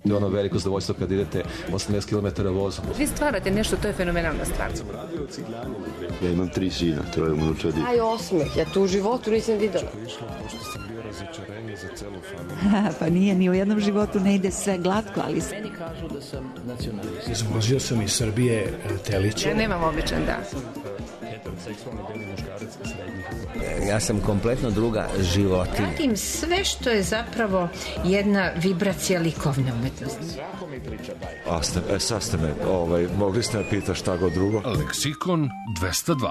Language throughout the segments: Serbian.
To je ono veliko zadovoljstvo kad idete 80 km vozom. Vi stvarate nešto, to je fenomenalna stvar. Ja imam 3 sina, 3 unučadi. Aj osmeh, ja to u životu nisam videla. Pa nije, ni u jednom životu ne ide sve glatko, ali... Meni kažu da sam nacionalist. Izvozio sam iz Srbije teliće. Ja nemam običan dan. Ja sam kompletno druga životinja. Radim sve što je zapravo jedna vibracija likovne umetnosti. Sad ste me, mogli ste me pitati šta god drugo. Leksikon 202.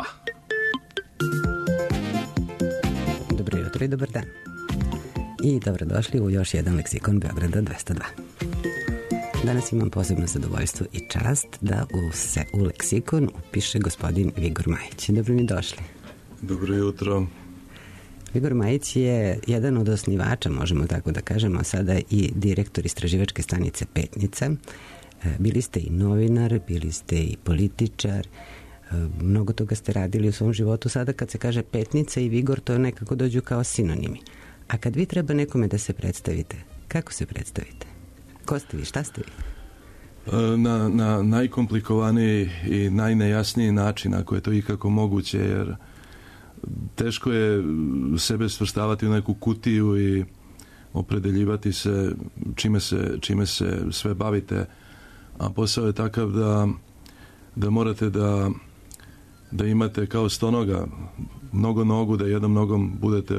Dobro jutro i dobar dan. I dobrodošli u još jedan leksikon Beograda 202. Danas imam posebno zadovoljstvo i čast da u leksikon upiše gospodin Vigor Majić. Dobro mi došli. Dobro jutro. Vigor Majić je jedan od osnivača, možemo tako da kažemo, sada i direktor istraživačke stanice Petnica. Bili ste i novinar, bili ste i političar, mnogo toga ste radili u svom životu. Sada kad se kaže Petnica i Vigor, to nekako dođu kao sinonimi. A kad vi treba nekome da se predstavite, kako se predstavite? Ko ste vi, šta ste vi? Na najkomplikovaniji i najnejasniji način, ako je to ikako moguće, jer teško je sebe svrstavati u neku kutiju i opredeljivati se čime se sve bavite, a posao je takav da morate da imate kao stonoga mnogo nogu, da jednom nogom budete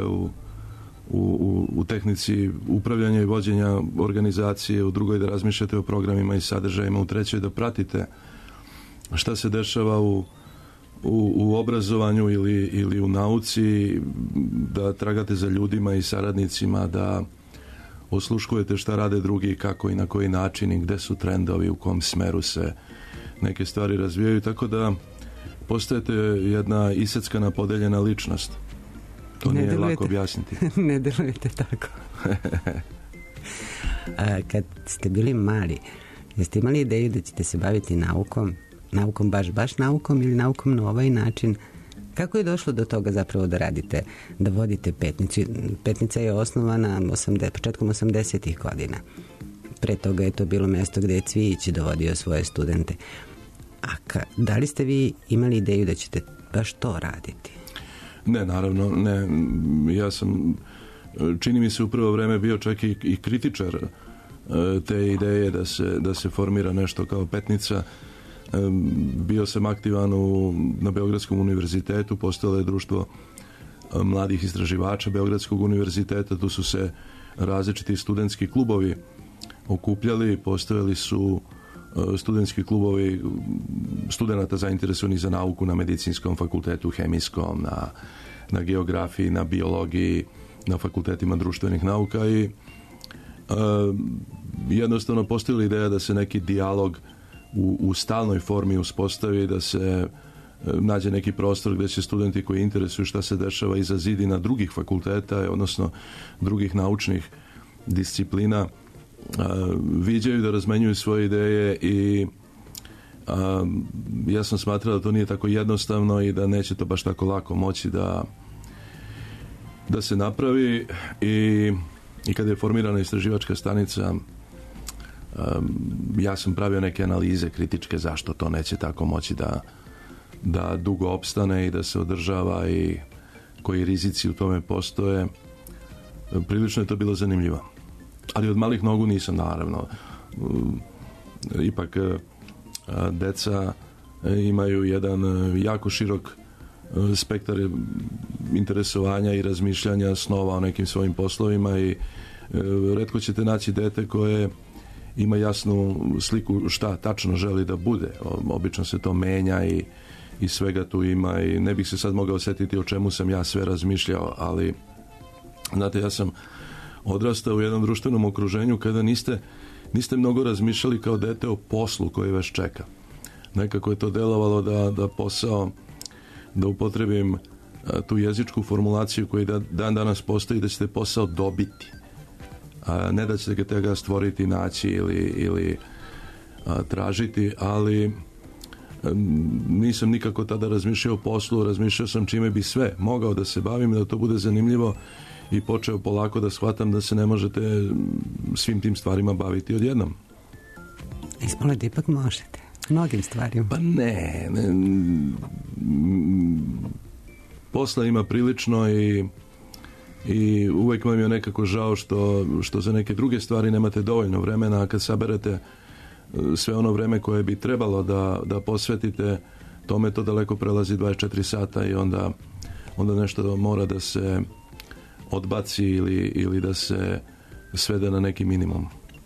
u tehnici upravljanja i vođenja organizacije, u drugoj da razmišljate o programima i sadržajima, u trećoj da pratite šta se dešava u obrazovanju ili u nauci, da tragate za ljudima i saradnicima, da osluškujete šta rade drugi, kako i na koji način i gde su trendovi, u kom smeru se neke stvari razvijaju, tako da postajete jedna iseckana, podeljena ličnost. To nije lako objasniti. Ne delujete tako. Kad ste bili mali, jeste imali ideju da ćete se baviti naukom? Naukom baš naukom ili naukom na ovaj način? Kako je došlo do toga zapravo da radite, da vodite Petnicu? Petnica je osnovana početkom 80-ih godina. Pre toga je to bilo mesto gde je Cvijić dovodio svoje studente. A da li ste vi imali ideju da ćete baš to raditi? Ne, naravno, ne. Ja sam, čini mi se, u prvo vreme bio čak i kritičar te ideje da se formira nešto kao Petnica. Bio sam aktivan na Beogradskom univerzitetu, postojalo je društvo mladih istraživača Beogradskog univerziteta, tu su se različiti studentski klubovi okupljali, postojali su studentski klubovi studenata zainteresovanih za nauku na medicinskom fakultetu, hemijskom, na geografiji, na biologiji, na fakultetima društvenih nauka i jednostavno postojala ideja da se neki dijalog u stalnoj formi uspostavi, da se nađe neki prostor gdje će studenti koji interesuju šta se dešava iza zidina drugih fakulteta, odnosno drugih naučnih disciplina, viđaju, da razmenjuju svoje ideje i ja sam smatrao da to nije tako jednostavno i da neće to baš tako lako moći da se napravi i kada je formirana istraživačka stanica, ja sam pravio neke analize kritičke zašto to neće tako moći da dugo opstane i da se održava i koji rizici u tome postoje. Prilično je to bilo zanimljivo. Ali od malih nogu nisam, naravno. Ipak deca imaju jedan jako širok spektar interesovanja i razmišljanja, snova o nekim svojim poslovima i retko ćete naći dete koje ima jasnu sliku šta tačno želi da bude. Obično se to menja i svega tu ima i ne bih se sad mogao setiti o čemu sam ja sve razmišljao, ali znate, ja sam odrastao u jednom društvenom okruženju kada niste mnogo razmišljali kao dete o poslu koji vas čeka. Nekako je to delovalo da posao, da upotrebim tu jezičku formulaciju koja dan danas postoji, da ćete posao dobiti, a ne da ćete ga stvoriti, naći ili tražiti, ali nisam nikako tada razmišljao o poslu, razmišljao sam čime bi sve mogao da se bavim, da to bude zanimljivo i počeo polako da shvatam da se ne možete svim tim stvarima baviti odjednom. Ispalo da ipak možete. Mnogim stvarima. Pa ne. Posla ima prilično i uvijek vam je nekako žao što za neke druge stvari nemate dovoljno vremena, a kad saberete sve ono vreme koje bi trebalo da posvetite tome, to daleko prelazi 24 sata i onda nešto mora da se odbaci ili da se svede na neki minimum.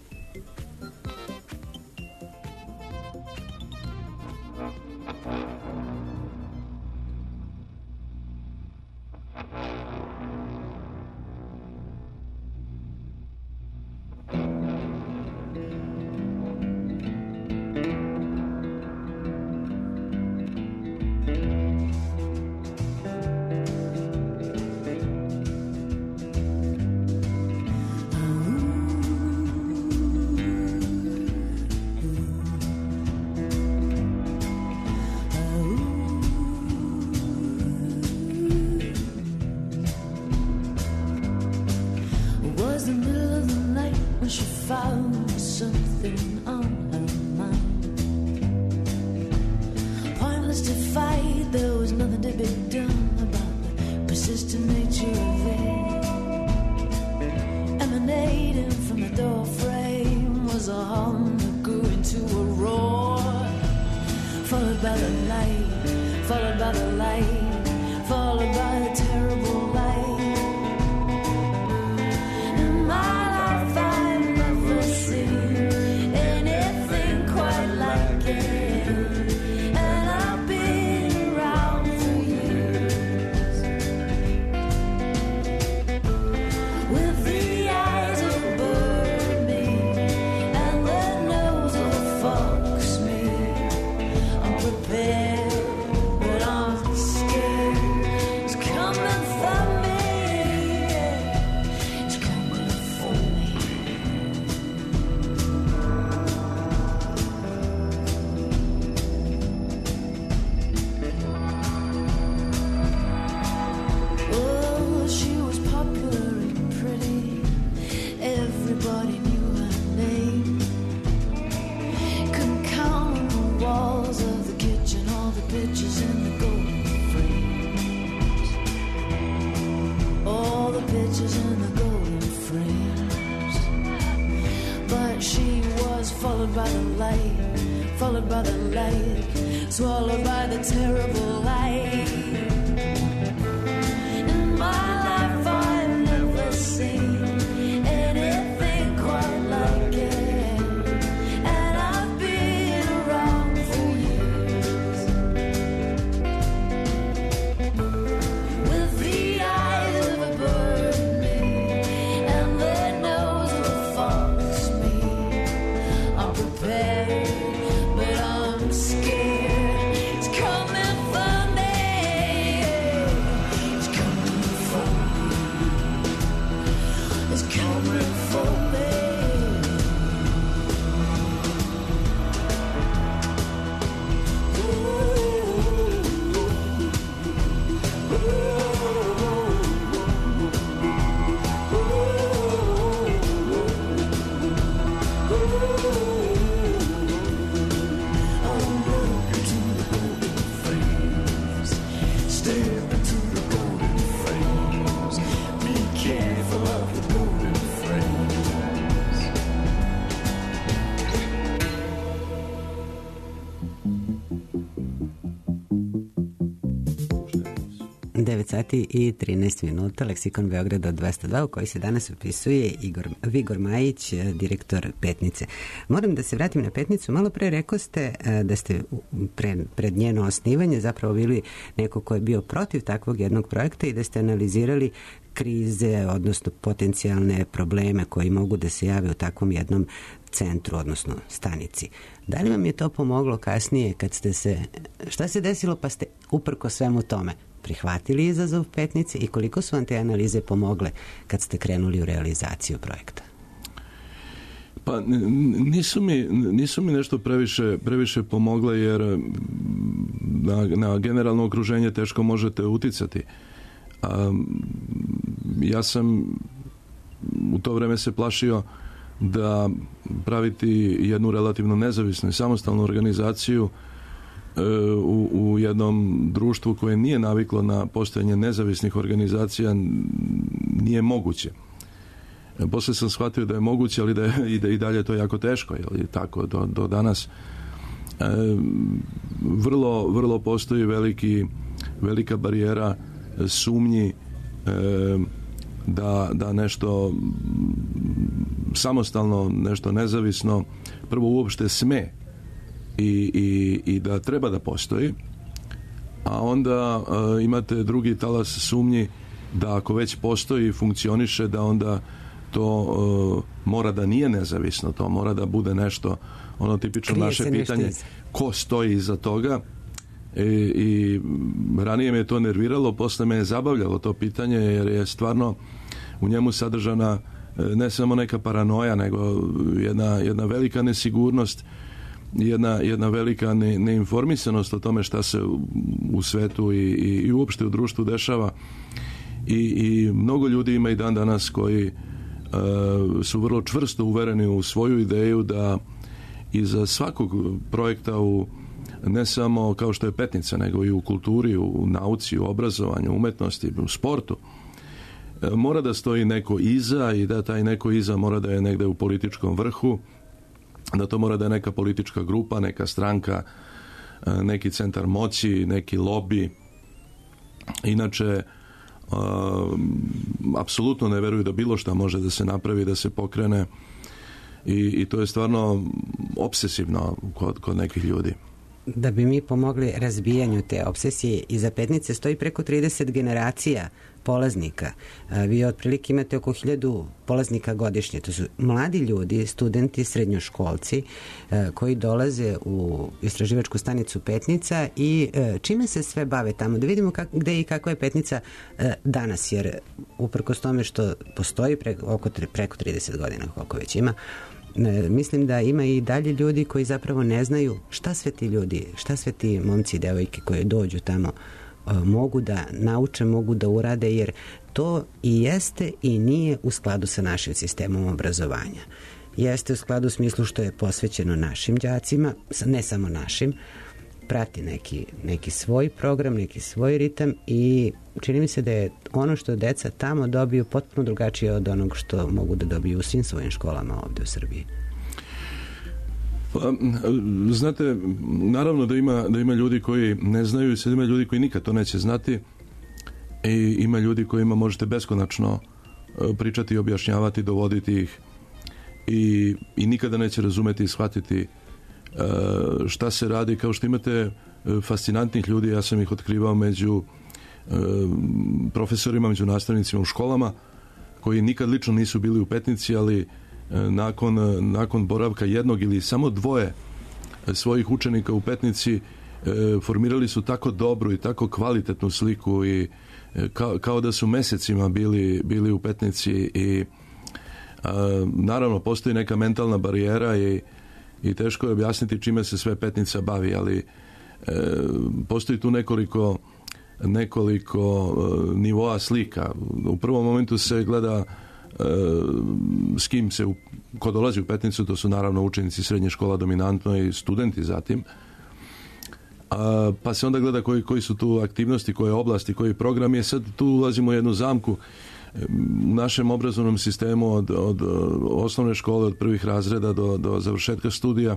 Sati i 13 minuta, Leksikon Beograda 202, u koji se danas upisuje Vigor Majić, direktor Petnice. Moram da se vratim na Petnicu. Malo pre rekao ste da ste pred njeno osnivanje zapravo bili neko ko je bio protiv takvog jednog projekta i da ste analizirali krize, odnosno potencijalne probleme koji mogu da se jave u takvom jednom centru, odnosno stanici. Da li vam je to pomoglo kasnije kad ste šta se desilo pa ste uprko svemu tome prihvatili izazov Petnice i koliko su vam te analize pomogle kad ste krenuli u realizaciju projekta? Pa nisu mi nešto previše pomogle, jer na generalno okruženje teško možete uticati. Ja sam u to vreme se plašio da praviti jednu relativno nezavisnu i samostalnu organizaciju u jednom društvu koje nije naviklo na postojanje nezavisnih organizacija nije moguće. Poslije sam shvatio da je moguće, ali da je i dalje to jako teško, je tako do danas. Vrlo postoji velika barijera sumnji da nešto samostalno, nešto nezavisno prvo uopšte sme i da treba da postoji, a onda imate drugi talas sumnji da ako već postoji i funkcioniše, da onda to mora da nije nezavisno, to mora da bude nešto, ono tipično naše pitanje, ko stoji iza toga. I ranije me je to nerviralo, posle me je zabavljalo to pitanje, jer je stvarno u njemu sadržana ne samo neka paranoja, nego jedna velika nesigurnost, jedna velika neinformisanost o tome šta se u svetu i uopšte u društvu dešava. I mnogo ljudi ima i dan danas koji su vrlo čvrsto uvereni u svoju ideju da iza svakog projekta ne samo kao što je Petnica, nego i u kulturi, u nauci, u obrazovanju, umetnosti, u sportu, mora da stoji neko iza i da taj neko iza mora da je negde u političkom vrhu, da to mora da je neka politička grupa, neka stranka, neki centar moći, neki lobi. Inače, apsolutno ne veruju da bilo šta može da se napravi, da se pokrene, i to je stvarno obsesivno kod nekih ljudi. Da bi mi pomogli razbijanju te obsesije, iza Petnice stoji preko 30 generacija polaznika. Vi otprilike imate oko 1000 polaznika godišnje. To su mladi ljudi, studenti, srednjoškolci koji dolaze u istraživačku stanicu Petnica i čime se sve bave tamo. Da vidimo gde i kakva je Petnica danas, jer uprkos tome što postoji preko 30 godina, koliko već ima, mislim da ima i dalje ljudi koji zapravo ne znaju šta sve ti ljudi, šta sve ti momci i devojke koji dođu tamo mogu da nauče, mogu da urade, jer to i jeste i nije u skladu sa našim sistemom obrazovanja. Jeste u skladu u smislu što je posvećeno našim đacima, ne samo našim, prati neki svoj program, neki svoj ritam, i čini mi se da je ono što deca tamo dobiju potpuno drugačije od onog što mogu da dobiju u svim svojim školama ovde u Srbiji. Pa, znate, naravno da ima ljudi koji ne znaju, i sad ima ljudi koji nikad to neće znati, i ima ljudi kojima možete beskonačno pričati i objašnjavati, dovoditi ih, i nikada neće razumeti i shvatiti šta se radi. Kao što imate fascinantnih ljudi, ja sam ih otkrivao među profesorima, među nastavnicima u školama, koji nikad lično nisu bili u Petnici, ali nakon boravka jednog ili samo dvoje svojih učenika u Petnici formirali su tako dobru i tako kvalitetnu sliku, i kao da su mesecima bili u Petnici. I naravno postoji neka mentalna barijera i teško je objasniti čime se sve Petnica bavi, ali postoji tu nekoliko nivoa slika. U prvom momentu se gleda s kim se ko dolazi u Petnicu, to su naravno učenici srednje škola dominantno i studenti zatim, pa se onda gleda koji su tu aktivnosti, koje oblasti, koji program je. Sad tu ulazimo u jednu zamku. U našem obrazovnom sistemu od osnovne škole, od prvih razreda do završetka studija,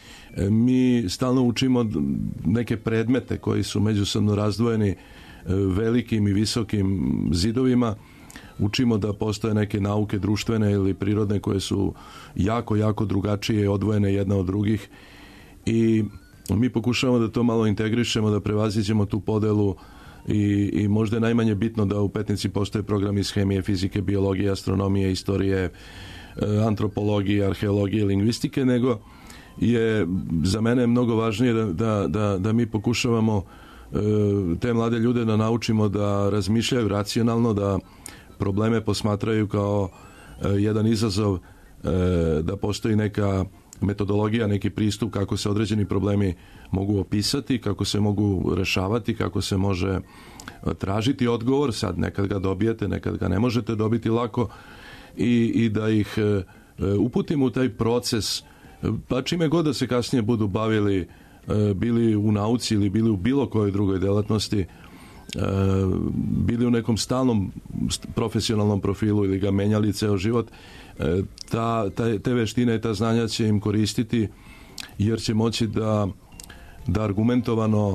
mi stalno učimo neke predmete koji su međusobno razdvojeni velikim i visokim zidovima. Učimo da postoje neke nauke društvene ili prirodne koje su jako, jako drugačije, odvojene jedna od drugih, i mi pokušavamo da to malo integrišemo, da prevaziđemo tu podelu, i možda je najmanje bitno da u Petnici postoje programi iz hemije, fizike, biologije, astronomije, istorije, antropologije, arheologije, lingvistike, nego je za mene mnogo važnije da mi pokušavamo te mlade ljude da naučimo da razmišljaju racionalno, da probleme posmatraju kao jedan izazov, da postoji neka metodologija, neki pristup kako se određeni problemi mogu opisati, kako se mogu rešavati, kako se može tražiti odgovor. Sad nekad ga dobijete, nekad ga ne možete dobiti lako, i da ih uputimo u taj proces, pa čime god da se kasnije budu bavili, bili u nauci ili bili u bilo kojoj drugoj delatnosti, bili u nekom stalnom profesionalnom profilu ili ga menjali ceo život, te veštine i ta znanja će im koristiti, jer će moći da argumentovano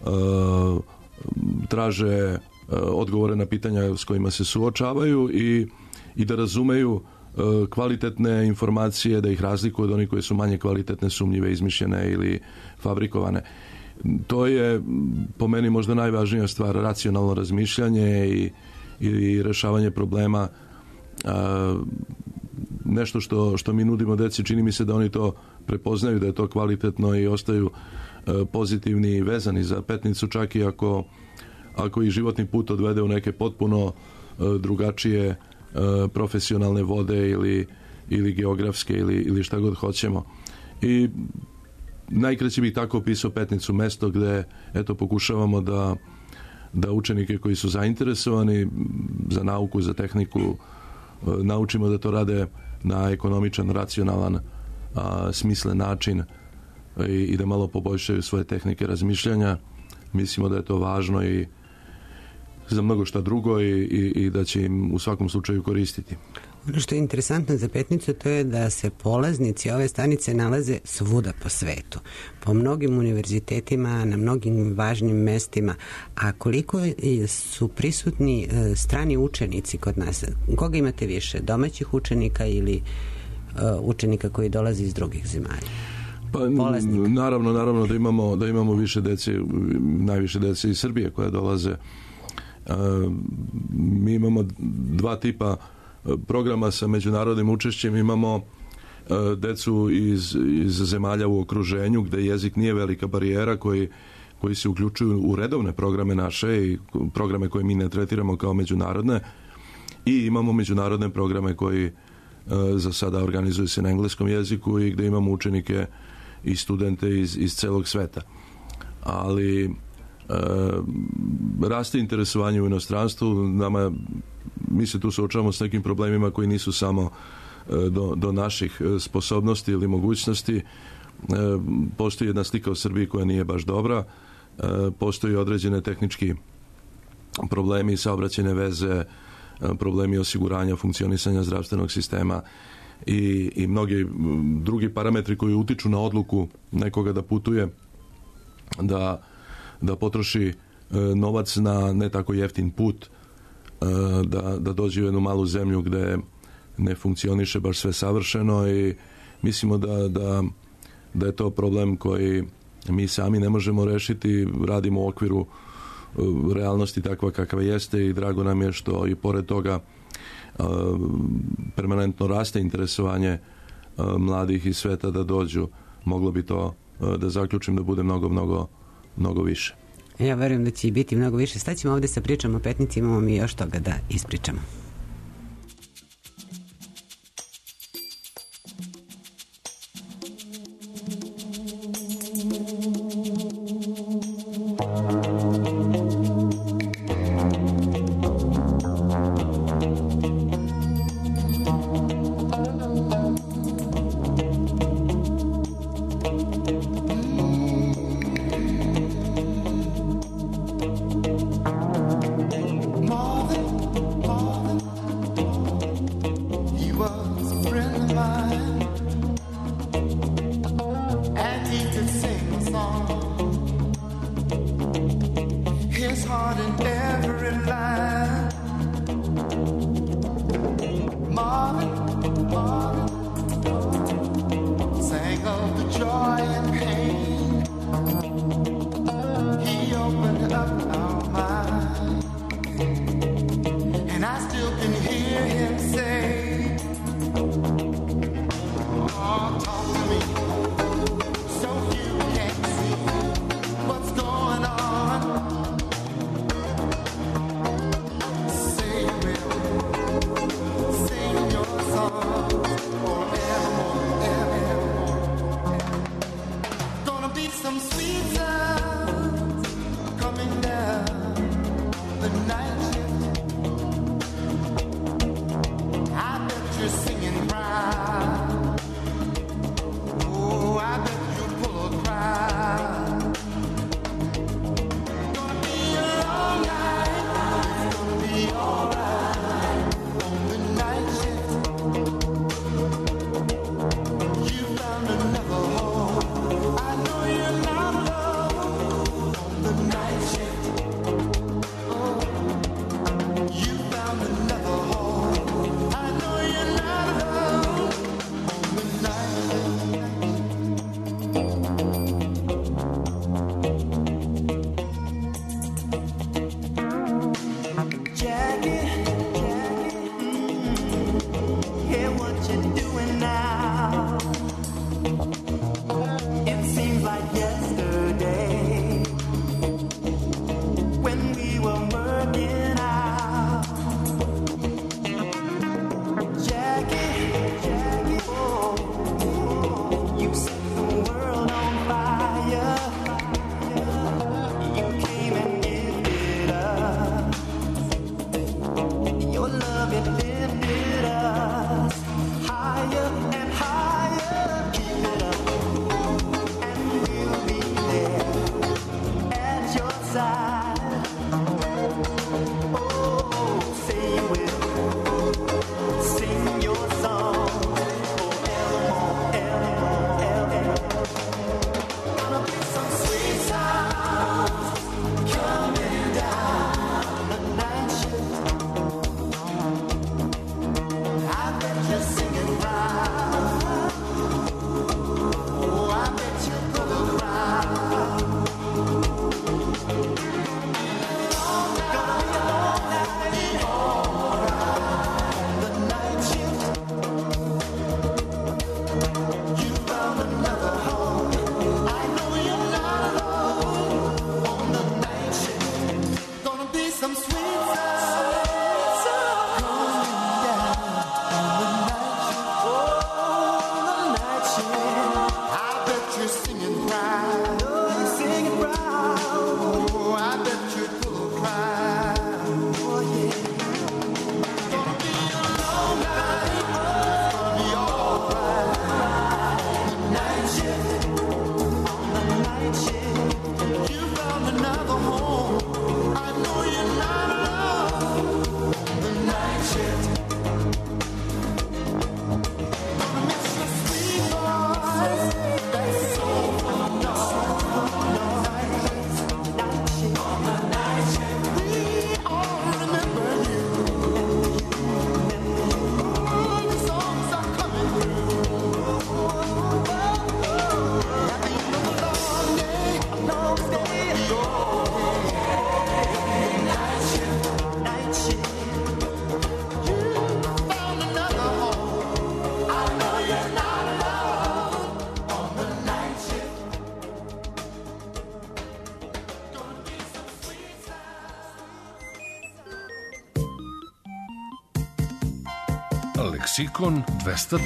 traže odgovore na pitanja s kojima se suočavaju i da razumeju kvalitetne informacije, da ih razlikuju od onih koje su manje kvalitetne, sumnjive, izmišljene ili fabrikovane. To je po meni možda najvažnija stvar, racionalno razmišljanje i rešavanje problema. Nešto što mi nudimo deci, čini mi se da oni to prepoznaju, da je to kvalitetno i ostaju pozitivni i vezani za Petnicu, čak i ako i životni put odvede u neke potpuno drugačije profesionalne vode ili geografske ili šta god hoćemo. I najkraće bih tako opisao Petnicu, mesto gde pokušavamo da učenike koji su zainteresovani za nauku, za tehniku, naučimo da to rade na ekonomičan, racionalan, smislen način i da malo poboljšaju svoje tehnike razmišljanja. Mislimo da je to važno i za mnogo šta drugo i da će im u svakom slučaju koristiti. Ono što je interesantno za Petnicu, to je da se polaznici ove stanice nalaze svuda po svetu, po mnogim univerzitetima, na mnogim važnim mestima. A koliko su prisutni strani učenici kod nas? Koga imate više? Domaćih učenika ili učenika koji dolaze iz drugih zemalja? Pa, naravno da imamo više dece, najviše dece iz Srbije koje dolaze. Mi imamo dva tipa programa sa međunarodnim učešćem. Imamo decu iz zemalja u okruženju gde jezik nije velika barijera, koji se uključuju u redovne programe naše i programe koje mi ne tretiramo kao međunarodne, i imamo međunarodne programe koji za sada organizuju se na engleskom jeziku i gde imamo učenike i studente iz celog sveta. Ali raste interesovanje u inostranstvu. Mi se tu suočavamo s nekim problemima koji nisu samo do naših sposobnosti ili mogućnosti. Postoji jedna slika u Srbiji koja nije baš dobra. Postoji određene tehnički problemi, saobraćajne veze, problemi osiguranja, funkcionisanja zdravstvenog sistema i mnogi drugi parametri koji utiču na odluku nekoga da putuje, da potroši novac na ne tako jeftin put, da dođe u jednu malu zemlju gde ne funkcioniše baš sve savršeno, i mislimo da je to problem koji mi sami ne možemo rešiti. Radimo u okviru realnosti takva kakva jeste i drago nam je što i pored toga permanentno raste interesovanje mladih iz sveta da dođu. Moglo bi to, da zaključim, da bude mnogo više. Ja verujem da će biti mnogo više. Staćemo ovde sa pričom o Petnici, imamo mi još toga da ispričamo. More than Leksikon 202.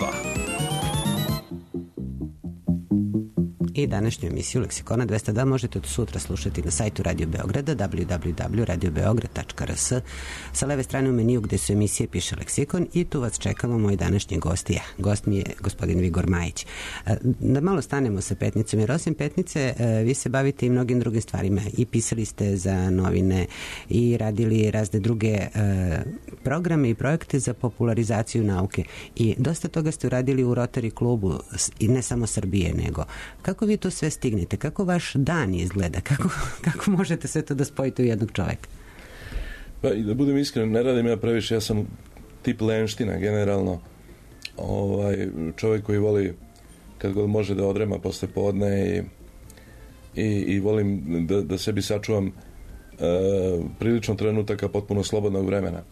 I današnju emisiju Leksikona 202 možete od sutra slušati na sajtu Radio Beograda www.radiobeograd.rs. Sa leve strane u meniju gde su emisije piše Leksikon i tu vas čekamo moji današnji gosti. Gost mi je gospodin Vigor Majić. Da malo stanemo sa Petnicom, jer osim Petnice vi se bavite i mnogim drugim stvarima. I pisali ste za novine i radili razne druge programe i projekte za popularizaciju nauke. I dosta toga ste uradili u Rotary klubu i ne samo Srbije, nego kako vi to sve stignete? Kako vaš dan izgleda? Kako možete sve to da spojite u jednog čoveka? Pa i da budem iskren, ne radim ja previše, ja sam tip lenština generalno. Čovjek koji voli kad god može da odrema posle podne i volim da sebi sačuvam prilično trenutaka potpuno slobodnog vremena.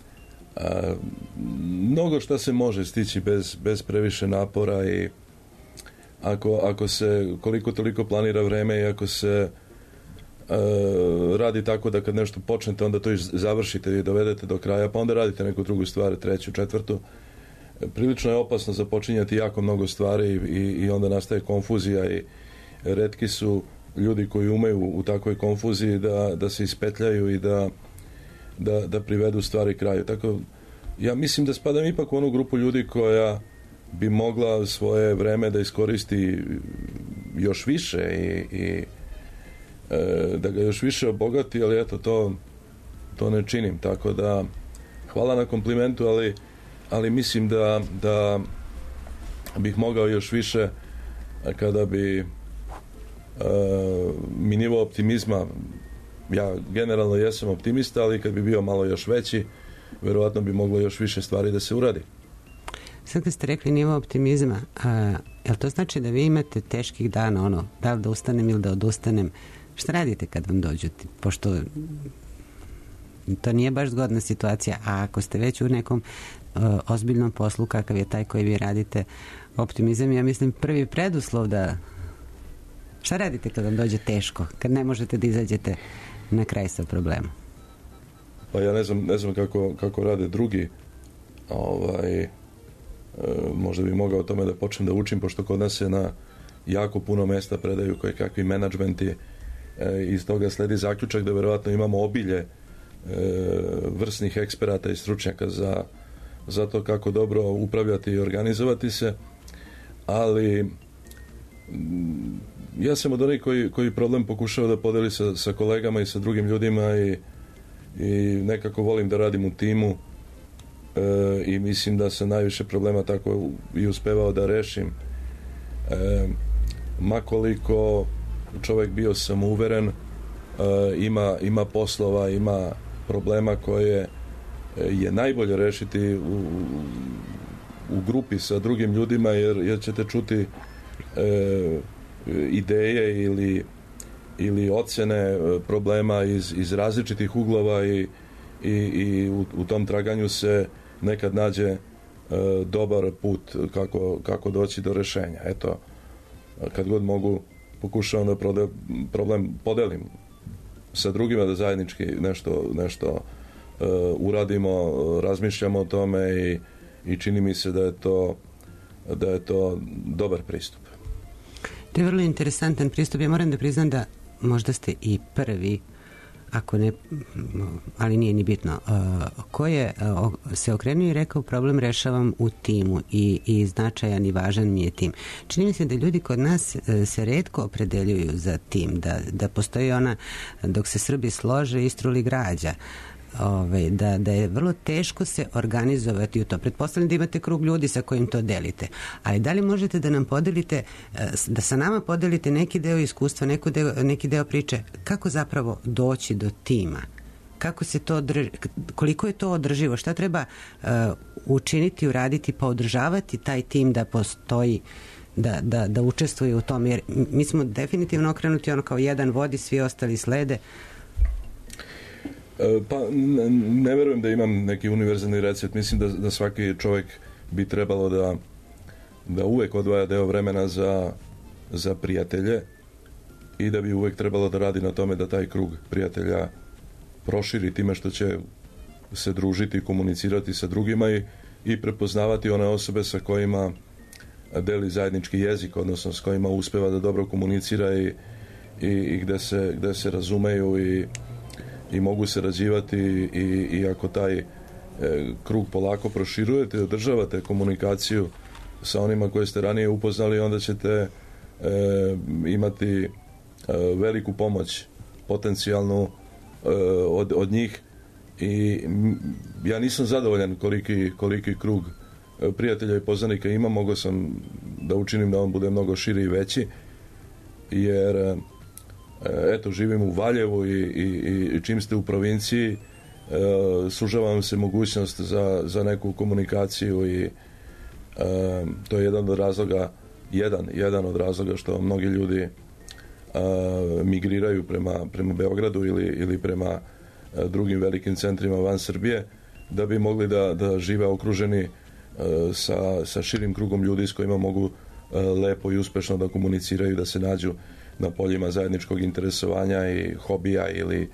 Mnogo šta se može stići bez previše napora i ako se koliko toliko planira vreme i ako se radi tako da kad nešto počnete onda to i završite i dovedete do kraja, pa onda radite neku drugu stvar, treću, četvrtu. Prilično je opasno započinjati jako mnogo stvari i onda nastaje konfuzija i retki su ljudi koji umeju u takvoj konfuziji da se ispetljaju i da privedu stvari kraju. Tako, ja mislim da spadam ipak u onu grupu ljudi koja bi mogla svoje vreme da iskoristi još više i da ga još više obogati, ali eto, to ne činim. Tako da, hvala na komplimentu, ali mislim da bih mogao još više kada bi mi nivo optimizma, ja generalno jesam optimista, ali kad bi bio malo još veći, verovatno bi moglo još više stvari da se uradi. Sad kad ste rekli nivo optimizma, jel to znači da vi imate teških dana, da li da ustanem ili da odustanem? Šta radite kad vam dođu? Pošto to nije baš zgodna situacija, a ako ste već u nekom ozbiljnom poslu kakav je taj koji vi radite, optimizam je, ja mislim, prvi preduslov da... Šta radite kad vam dođe teško? Kad ne možete da izađete na kraj sa problemom? Pa ja ne znam kako rade drugi. Možda bi mogao o tome da počnem da učim, pošto kod nas se na jako puno mesta predaju koje kakvi menadžmenti. Iz toga sledi zaključak da verovatno imamo obilje vrsnih eksperata i stručnjaka za to kako dobro upravljati i organizovati se, ali ja sam od onih koji problem pokušao da podeli sa kolegama i sa drugim ljudima i nekako volim da radim u timu i mislim da sam najviše problema tako i uspevao da rešim. Makoliko čovjek bio samouveren, ima poslova, ima problema koje je najbolje rešiti u grupi sa drugim ljudima, jer ćete čuti ideje ili ocene problema iz različitih uglova i u tom traganju se nekad nađe dobar put kako doći do rešenja. Eto, kad god mogu, pokušavam da problem podelim sa drugima, da zajednički nešto uradimo, razmišljamo o tome i čini mi se da je to dobar pristup. To je vrlo interesantan pristup. Ja moram da priznam da možda ste i prvi, ako ne, ali nije ni bitno, ko je se okrenuo i rekao problem rešavam u timu i značajan i važan mi je tim. Čini mi se da ljudi kod nas se retko opredeljuju za tim, da postoji ona dok se Srbi slože istruli građa. Da je vrlo teško se organizovati u to. Pretpostavljam da imate krug ljudi sa kojim to delite. Ali da li možete da nam podelite, da sa nama podelite neki deo iskustva, neki deo priče, kako zapravo doći do tima? Kako se to koliko je to održivo? Šta treba učiniti, uraditi, pa održavati taj tim da postoji, da učestvuje u tom? Jer mi smo definitivno okrenuti ono kao jedan vodi, svi ostali slede. Pa ne verujem da imam neki univerzalni recept. Mislim da svaki čovjek bi trebalo da uvek odvaja deo vremena za prijatelje i da bi uvek trebalo da radi na tome da taj krug prijatelja proširi time što će se družiti i komunicirati sa drugima i prepoznavati one osobe sa kojima deli zajednički jezik, odnosno s kojima uspeva da dobro komunicira i gde se razumeju i mogu se rađivati i ako taj krug polako proširujete, održavate komunikaciju sa onima koje ste ranije upoznali, onda ćete imati veliku pomoć potencijalnu od njih i ja nisam zadovoljan koliki krug prijatelja i poznanika imam, mogao sam da učinim da on bude mnogo širi i veći, jer eto, živim u Valjevu i čim ste u provinciji sužava vam se mogućnost za neku komunikaciju i to je jedan od razloga što mnogi ljudi migriraju prema Beogradu ili prema drugim velikim centrima van Srbije, da bi mogli da žive okruženi sa širim krugom ljudi s kojima mogu lepo i uspešno da komuniciraju, da se nađu na poljima zajedničkog interesovanja i hobija ili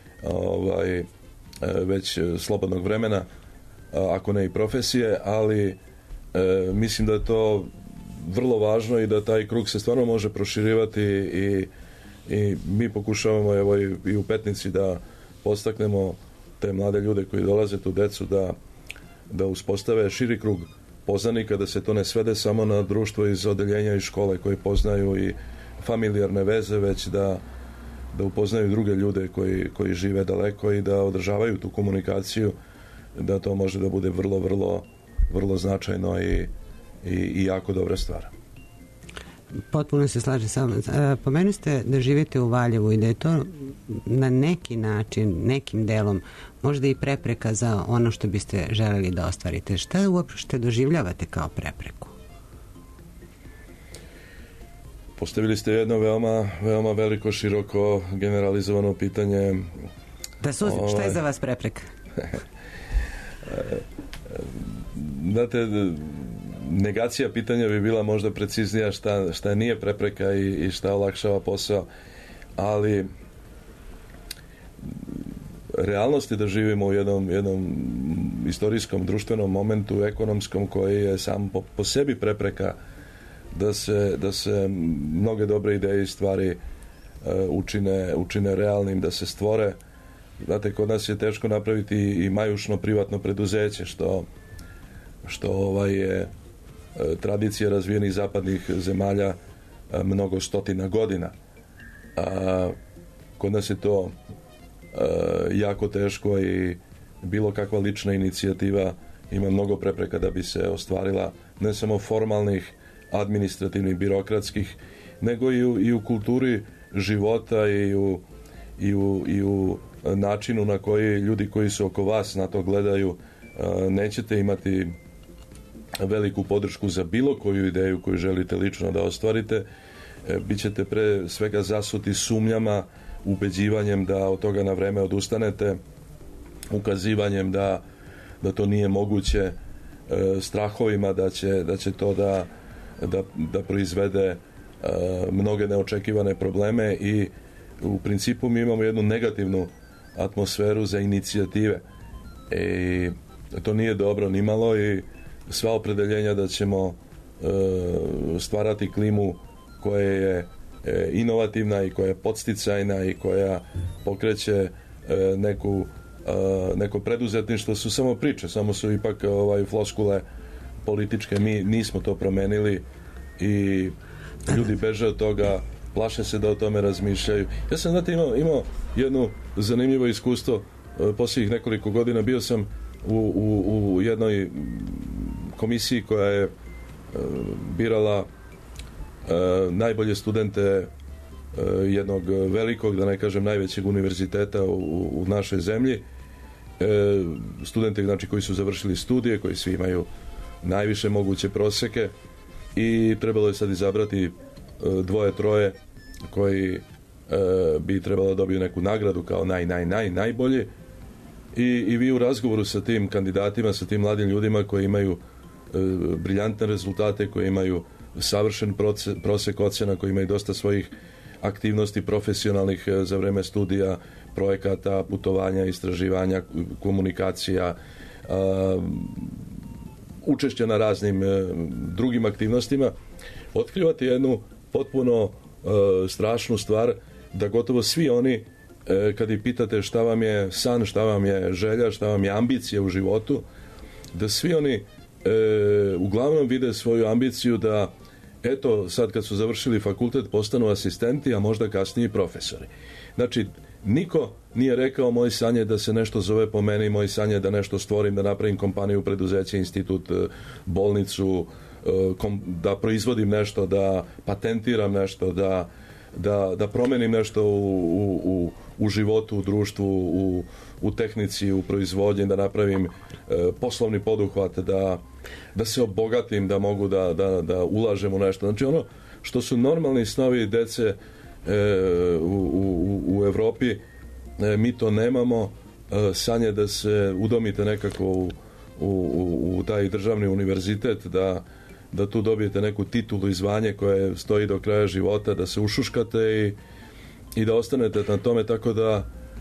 već slobodnog vremena, ako ne i profesije, ali mislim da je to vrlo važno i da taj krug se stvarno može proširivati i mi pokušavamo evo i u Petnici da podstaknemo te mlade ljude koji dolaze, tu decu, da uspostave širi krug poznanika, da se to ne svede samo na društvo iz odeljenja i škole koje poznaju i familijarne veze, već da upoznaju druge ljude koji žive daleko i da održavaju tu komunikaciju, da to može da bude vrlo, vrlo, vrlo značajno i jako dobra stvar. Potpuno se slažem sa vama. Pomenuli ste da živite u Valjevu i da je to na neki način, nekim delom, možda i prepreka za ono što biste želeli da ostvarite. Šta uopšte doživljavate kao prepreku? Postavili ste jedno veoma, veoma veliko, široko, generalizovano pitanje. Šta je za vas prepreka? Znate, negacija pitanja bi bila možda preciznija šta nije prepreka i šta olakšava posao, ali realnost je da živimo u jednom istorijskom, društvenom momentu, ekonomskom, koji je sam po sebi prepreka da se mnoge dobre ideje i stvari učine realnim, da se stvore. Znate, kod nas je teško napraviti i majušno privatno preduzeće, što što je tradicija razvijenih zapadnih zemalja mnogo stotina godina. Kod nas je to jako teško i bilo kakva lična inicijativa ima mnogo prepreka da bi se ostvarila, ne samo formalnih, administrativnih, birokratskih, nego i u kulturi života i u načinu na koji ljudi koji su oko vas na to gledaju. Nećete imati veliku podršku za bilo koju ideju koju želite lično da ostvarite. Bićete pre svega zasuti sumnjama, ubeđivanjem da od toga na vreme odustanete, ukazivanjem da to nije moguće, strahovima da će to da proizvede mnoge neočekivane probleme i u principu mi imamo jednu negativnu atmosferu za inicijative. I to nije dobro nimalo i sva opredeljenja da ćemo stvarati klimu koja je inovativna i koja je podsticajna i koja pokreće neko preduzetništvo su samo priče, samo su ipak floskule političke. Mi nismo to promenili i ljudi beže od toga, plaše se da o tome razmišljaju. Ja sam, znate, imao jedno zanimljivo iskustvo posljednjih nekoliko godina. Bio sam u jednoj komisiji koja je birala najbolje studente jednog velikog, da ne kažem najvećeg univerziteta u našoj zemlji. Studente, znači, koji su završili studije, koji svi imaju najviše moguće proseke i trebalo je sad izabrati dvoje-troje koji bi trebalo da dobiju neku nagradu kao najbolji. I vi u razgovoru sa tim kandidatima, sa tim mladim ljudima koji imaju briljantne rezultate, koji imaju savršen prosek ocjena, koji imaju dosta svojih aktivnosti profesionalnih za vreme studija, projekata, putovanja, istraživanja, komunikacija, učešća na raznim drugim aktivnostima, otkrivate jednu potpuno strašnu stvar, da gotovo svi oni, kad ih pitate šta vam je san, šta vam je želja, šta vam je ambicija u životu, da svi oni uglavnom vide svoju ambiciju da eto, sad kad su završili fakultet postanu asistenti, a možda kasnije i profesori. Znači, niko nije rekao moj san je da se nešto zove po meni, moj san je da nešto stvorim, da napravim kompaniju, preduzeće, institut, bolnicu, da proizvodim nešto, da patentiram nešto, da promenim nešto u životu, u društvu, u tehnici, u proizvodnji, da napravim poslovni poduhvat, da se obogatim, da mogu da ulažem u nešto. Znači, ono što su normalni snovi dece u Evropi, mi to nemamo. Sanje da se udomite nekako u taj državni univerzitet, da tu dobijete neku titulu i zvanje koje stoji do kraja života, da se ušuškate i da ostanete na tome, tako da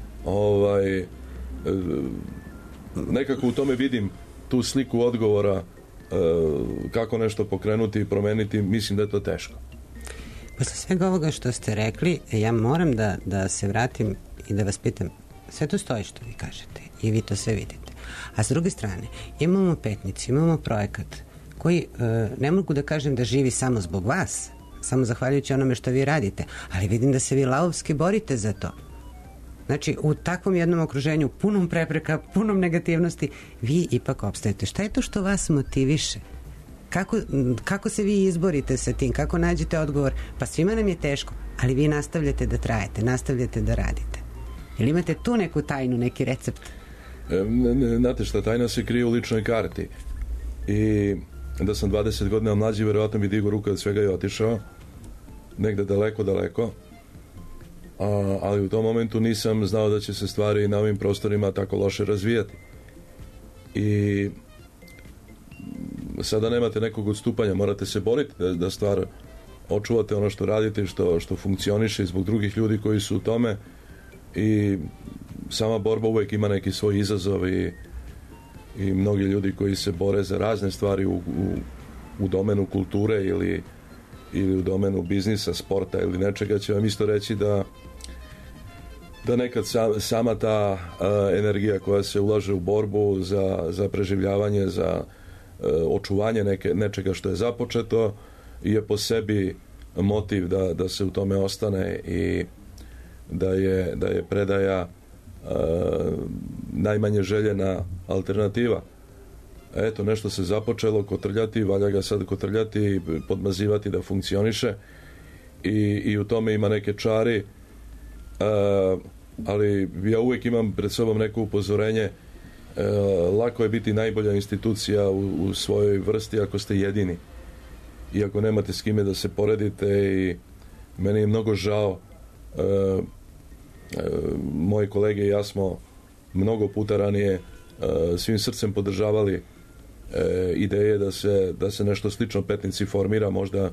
nekako u tome vidim tu sliku odgovora kako nešto pokrenuti i promeniti. Mislim da je to teško. Posle svega ovoga što ste rekli, ja moram da se vratim i da vas pitam, sve to stoji što vi kažete i vi to sve vidite. A s druge strane, imamo Petnicu, imamo projekat koji ne mogu da kažem da živi samo zbog vas, samo zahvaljujući onome što vi radite, ali vidim da se vi lavovski borite za to. Znači, u takvom jednom okruženju, punom prepreka, punom negativnosti, vi ipak opstajete. Šta je to što vas motiviše? Kako se vi izborite sa tim? Kako nađete odgovor? Pa svima nam je teško, ali vi nastavljate da trajete, nastavljate da radite. Ili imate tu neku tajnu, neki recept? Znate šta, tajna se krije u ličnoj karti. I da sam 20 godina mlađi, verovatno bi digao ruku od svega i otišao. Negde daleko. Ali u tom momentu nisam znao da će se stvari na ovim prostorima tako loše razvijati. I sada nemate nekog odstupanja, morate se boriti da stvar očuvate, ono što radite, što funkcioniše zbog drugih ljudi koji su u tome, i sama borba uvek ima neki svoj izazov i mnogi ljudi koji se bore za razne stvari u domenu kulture ili u domenu biznisa, sporta ili nečega, će vam isto reći da nekad sama ta energija koja se ulaže u borbu za preživljavanje, očuvanje nečega što je započeto je po sebi motiv da se u tome ostane i da je predaja najmanje željena alternativa. Eto, nešto se započelo kotrljati, valja ga sad kotrljati, podmazivati da funkcioniše i u tome ima neke čari, ali ja uvijek imam pred sobom neko upozorenje. Lako je biti najbolja institucija u svojoj vrsti ako ste jedini i ako nemate s kime da se poredite. I meni je mnogo žao, moji kolege i ja smo mnogo puta ranije svim srcem podržavali ideje da se nešto slično Petnici formira, možda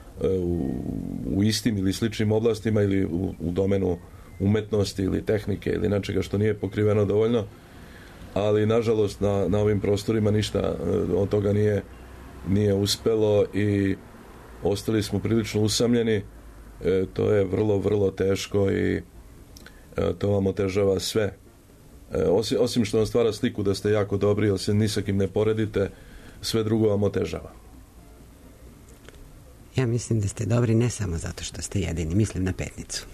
u istim ili sličnim oblastima ili u domenu umetnosti ili tehnike ili nečega što nije pokriveno dovoljno, ali nažalost na ovim prostorima ništa od toga nije uspelo i ostali smo prilično usamljeni. To je vrlo, vrlo teško i to vam otežava sve. Osim što vam stvara sliku da ste jako dobri, jer se ni sa kim ne poredite, sve drugo vam otežava. Ja mislim da ste dobri ne samo zato što ste jedini, mislim na Petnicu.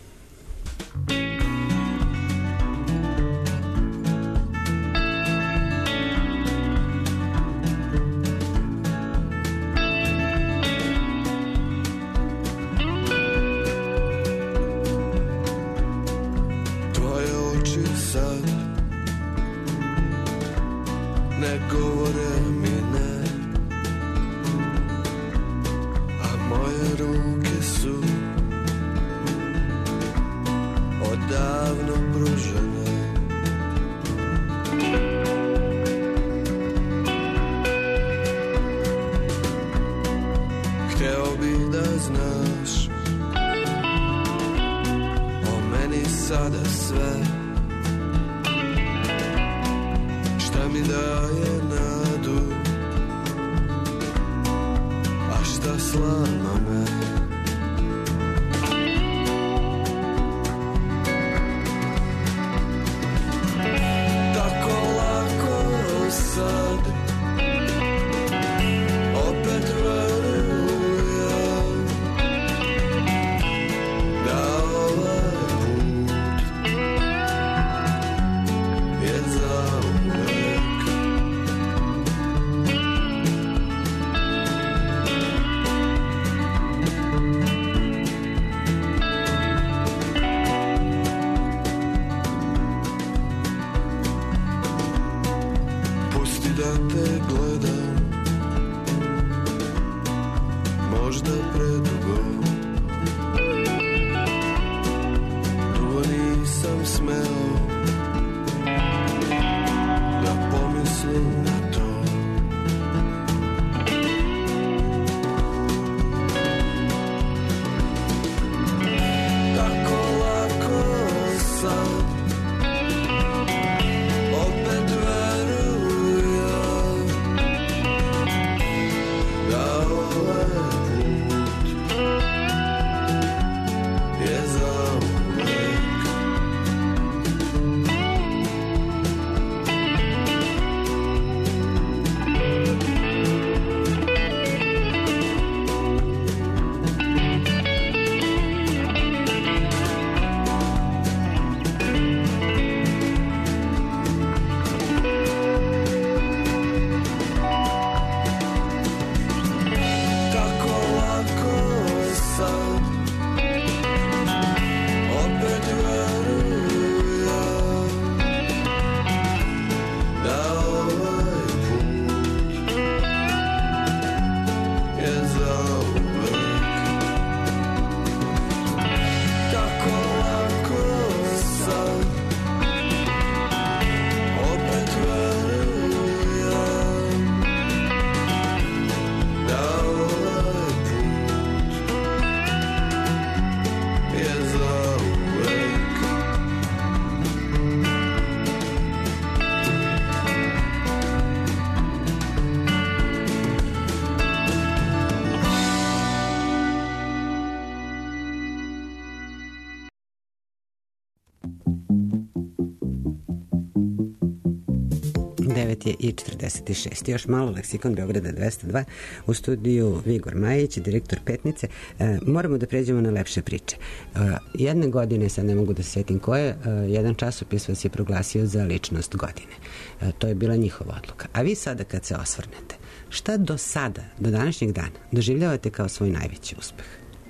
9 je i 46. Još malo Leksikon Beograda 202 u studiju Vigor Majić, direktor Petnice. Moramo da pređemo na lepše priče. Jedne godine, sad ne mogu da se sjetim koje, jedan časopis vas je proglasio za ličnost godine. To je bila njihova odluka. A vi sada kad se osvrnete, šta do sada, do današnjeg dana, doživljavate kao svoj najveći uspeh?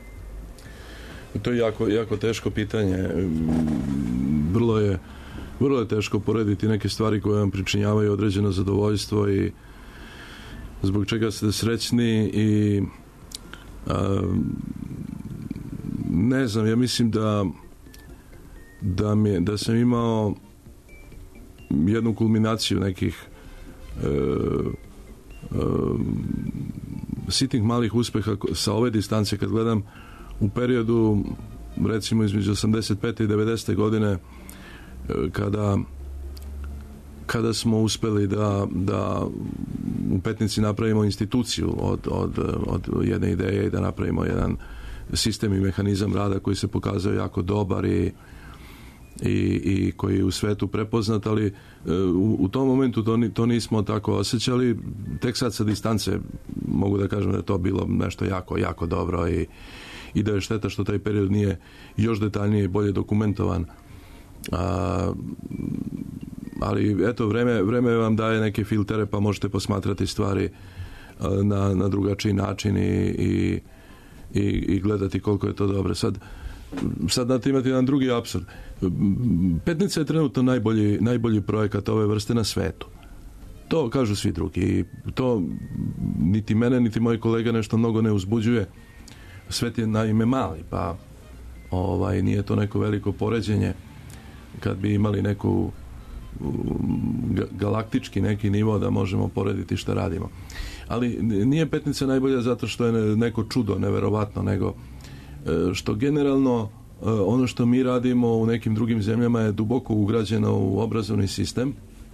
To je jako teško pitanje. Vrlo je teško porediti neke stvari koje vam pričinjavaju određeno zadovoljstvo i zbog čega ste srećni i ne znam, ja mislim da sam imao jednu kulminaciju nekih sitnih malih uspeha sa ove distance kad gledam u periodu recimo između 85. i 90. godine kada smo uspeli da u Petnici napravimo instituciju od jedne ideje i da napravimo jedan sistem i mehanizam rada koji se pokazao jako dobar i koji je u svetu prepoznat, ali u tom momentu to nismo tako osjećali. Tek sad sa distance mogu da kažem da je to bilo nešto jako dobro i da je šteta što taj period nije još detaljnije i bolje dokumentovan. Ali eto, vreme vam daje neke filtere pa možete posmatrati stvari na drugačiji način i gledati koliko je to dobro. Sad znate, imate jedan drugi apsurd. Petnica je trenutno najbolji projekat ove vrste na svetu. To kažu svi drugi i to niti mene niti moji kolega nešto mnogo ne uzbuđuje. Svet je naime mali, pa nije to neko veliko poređenje. Kad bi imali neku galaktički neki nivo da možemo porediti šta radimo. Ali nije Petnica najbolja zato što je neko čudo neverovatno, nego što generalno ono što mi radimo u nekim drugim zemljama je duboko ugrađeno u obrazovni sistem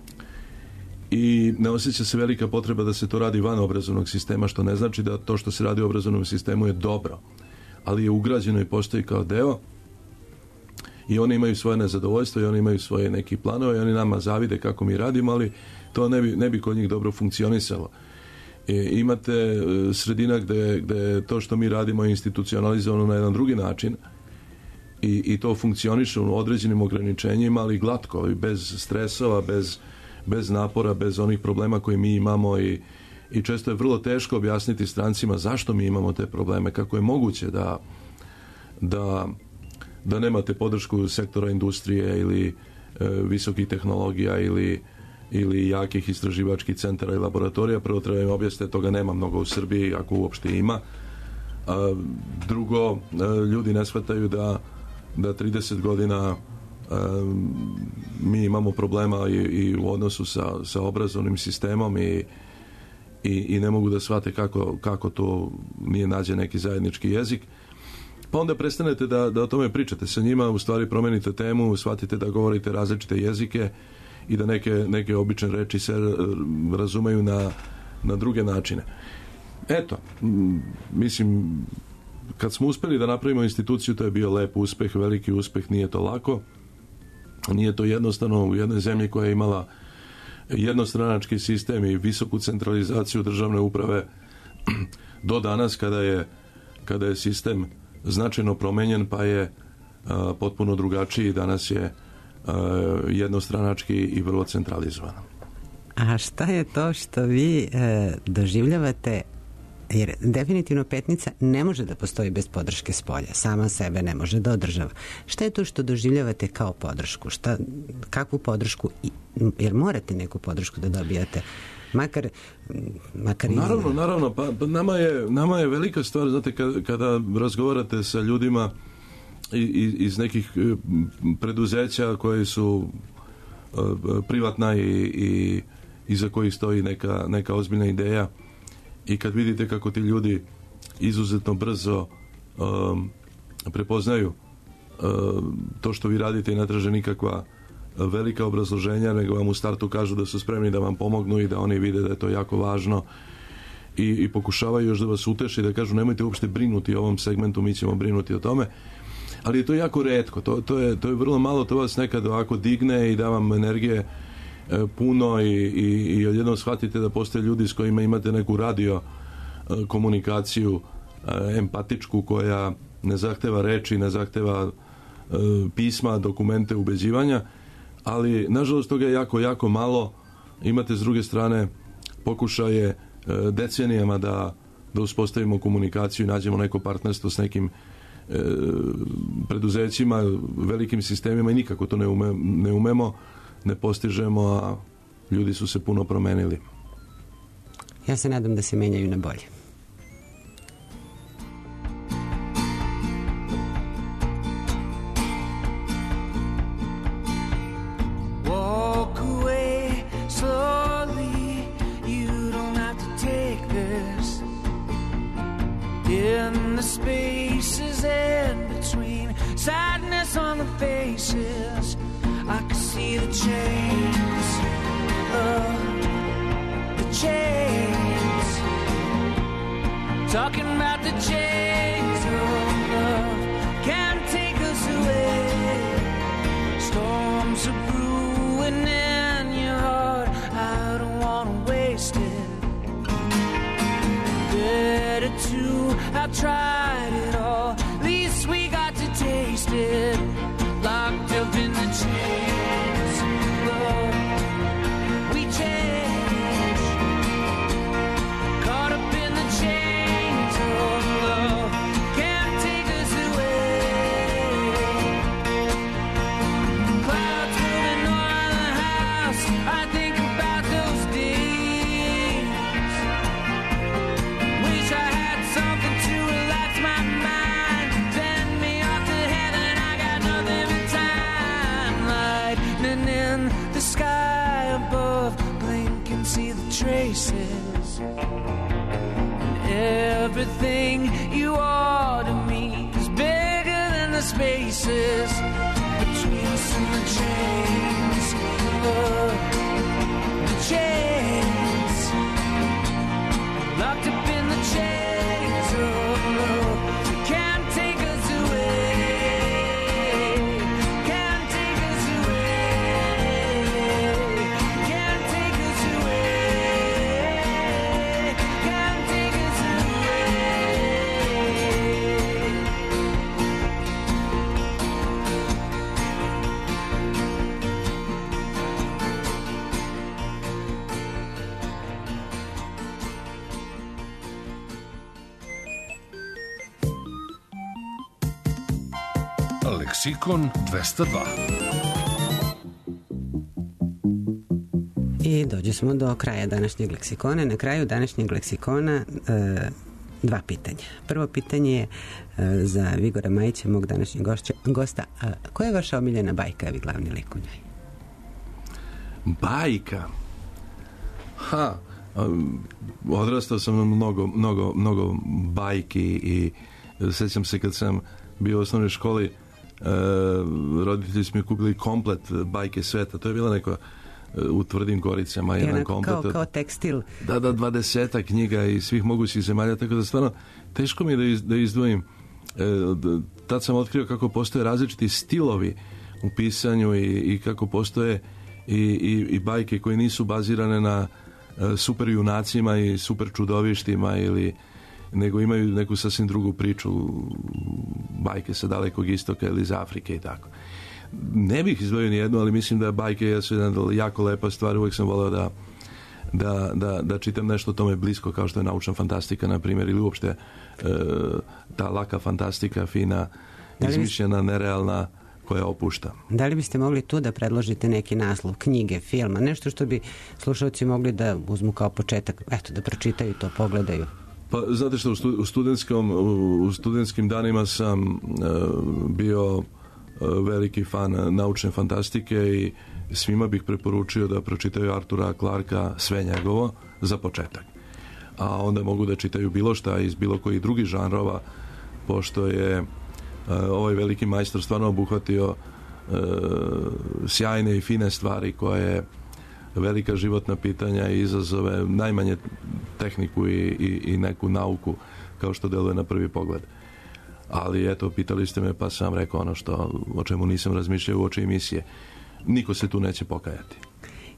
i ne osjeća se velika potreba da se to radi van obrazovnog sistema, što ne znači da to što se radi u obrazovnom sistemu je dobro, ali je ugrađeno i postoji kao deo i oni imaju svoje nezadovoljstvo i oni imaju svoje neki planove i oni nama zavide kako mi radimo, ali to ne bi kod njih dobro funkcionisalo. Imate sredina gde to što mi radimo je institucionalizovano na jedan drugi način i to funkcioniše u određenim ograničenjima, ali glatko i bez stresova, bez napora, bez onih problema koje mi imamo i često je vrlo teško objasniti strancima zašto mi imamo te probleme, kako je moguće da nemate podršku sektora industrije ili visokih tehnologija ili jakih istraživačkih centara i laboratorija. Prvo treba im objasniti, toga nema mnogo u Srbiji, ako uopšte ima. Drugo, ljudi ne shvataju da 30 godina mi imamo problema i u odnosu sa obrazovnim sistemom i ne mogu da shvate kako to nije nađe neki zajednički jezik. Pa onda prestanete da o tome pričate sa njima, u stvari promenite temu, shvatite da govorite različite jezike i da neke obične reči se razumeju na druge načine. Eto, mislim, kad smo uspeli da napravimo instituciju, to je bio lep uspeh, veliki uspeh, nije to lako. Nije to jednostavno u jednoj zemlji koja je imala jednostranački sistem i visoku centralizaciju državne uprave do danas kada je sistem značajno promenjen pa je potpuno drugačiji. Danas je jednostranački i vrlo centralizovan. A šta je to što vi doživljavate, jer definitivno Petnica ne može da postoji bez podrške spolja, sama sebe ne može da održava. Šta je to što doživljavate kao podršku? Kakvu podršku, jer morate neku podršku da dobijate? Makar Naravno, pa nama je velika stvar, znate, kada razgovarate sa ljudima iz nekih preduzeća koje su privatna i iza kojih stoji neka ozbiljna ideja i kad vidite kako ti ljudi izuzetno brzo prepoznaju to što vi radite i ne traže nikakva velika obrazloženja, nego vam u startu kažu da su spremni da vam pomognu i da oni vide da je to jako važno i pokušavaju još da vas uteše i da kažu nemojte uopšte brinuti o ovom segmentu, mi ćemo brinuti o tome. Ali je to jako retko, to je vrlo malo, to vas nekad ovako digne i da vam energije puno i odjednom shvatite da postoje ljudi s kojima imate neku radio komunikaciju empatičku koja ne zahteva reči, ne zahteva pisma, dokumente, ubeđivanja, ali nažalost toga je jako, jako malo. Imate s druge strane pokušaje decenijama da uspostavimo komunikaciju i nađemo neko partnerstvo s nekim preduzećima, velikim sistemima i nikako to ne umemo, ne postižemo, a ljudi su se puno promenili. Ja se nadam da se menjaju na bolje. In the spaces in between, sadness on the faces, I could see the chains, the chains, talking about the chains of love, can't take us away, storms are brewing in your heart, I don't want to waste it, better to I've tried it all, at least we got to taste it, locked up in the chains, love, we change, caught up in the chains of love, can't take us away, clouds moving on the house, I think about those days, wish I had something to relax my mind, send me off to heaven, I got nothing but time, lightning in the sky above, blink and see the traces, and everything you are to me is bigger than the spaces between us and the chains, the chains, locked up in the chains of love, can't take us away, can't take us away, can't take us away, can't take us Leksikon 202. I dođe smo do kraja današnjeg leksikona. Na kraju današnjeg leksikona dva pitanja. Prvo pitanje je za Vigora Majića, mog današnjeg gosta. Koja je vaša omiljena bajka, vi glavni lik u njoj? Bajka? Odrastao sam na mnogo bajki i sjećam se kad sam bio u osnovnoj školi, roditelji su mi kupili komplet Bajke sveta. To je bila neka u Tvrdim Goricama jedan komplet. Kao tekstil. Da, 20 knjiga iz svih mogućih zemalja, tako da stvarno teško mi je da izdvojim. Tad sam otkrio kako postoje različiti stilovi u pisanju i kako postoje i bajke koje nisu bazirane na super junacima i super čudovištima nego imaju neku sasvim drugu priču, bajke sa Dalekog istoka ili iz Afrike i tako. Ne bih izdvojio ni jednu, ali mislim da bajke jesu jedna jako lepa stvar. Uvijek sam voleo da čitam nešto tome blisko, kao što je naučna fantastika, na primjer, ili uopšte ta laka fantastika, fina, izmišljena, nerealna, koja opušta. Da li biste mogli tu da predložite neki naslov knjige, filma, nešto što bi slušalci mogli da uzmu kao početak, eto, da pročitaju to, pogledaju? Pa, znate što, u studentskim danima sam bio veliki fan naučne fantastike i svima bih preporučio da pročitaju Artura Clarka sve njegovo za početak. A onda mogu da čitaju bilo šta iz bilo kojih drugih žanrova, pošto je ovaj veliki majstor stvarno obuhvatio sjajne i fine stvari koje velika životna pitanja i izazove, najmanje tehniku i neku nauku, kao što deluje na prvi pogled. Ali eto, pitali ste me, pa sam rekao ono o čemu nisam razmišljao uoči emisije. Niko se tu neće pokajati.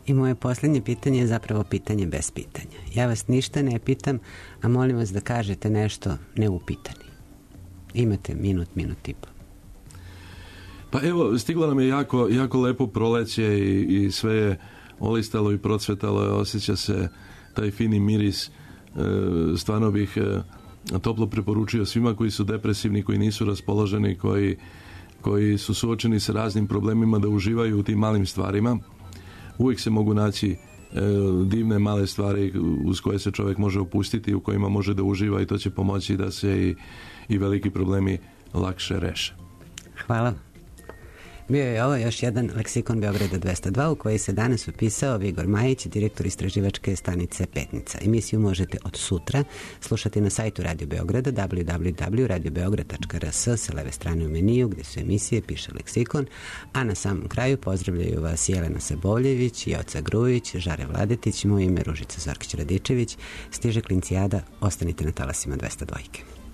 I moje posljednje pitanje je zapravo pitanje bez pitanja. Ja vas ništa ne pitam, a molim vas da kažete nešto neupitani. Imate minut i po. Pa evo, stiglo nam je jako lepo proleće i sve je olistalo i procvetalo, osjeća se taj fini miris. Stvarno bih toplo preporučio svima koji su depresivni, koji nisu raspoloženi, koji su suočeni sa raznim problemima, da uživaju u tim malim stvarima. Uvijek se mogu naći divne male stvari uz koje se čovjek može opustiti, u kojima može da uživa, i to će pomoći da se i veliki problemi lakše reše. Hvala. Bio je ovo još jedan leksikon Beograda 202 u koji se danas upisao Vigor Majić, direktor istraživačke stanice Petnica. Emisiju možete od sutra slušati na sajtu Radio Beograda www.radiobeograd.rs, sa leve strane u meniju gdje su emisije, piše leksikon, a na samom kraju pozdravljaju vas Jelena Sebovljević, Joca Grujić, Žare Vladetić, moje ime Ružica Zorkić-Radičević. Stiže Klincijada, ostanite na talasima 202.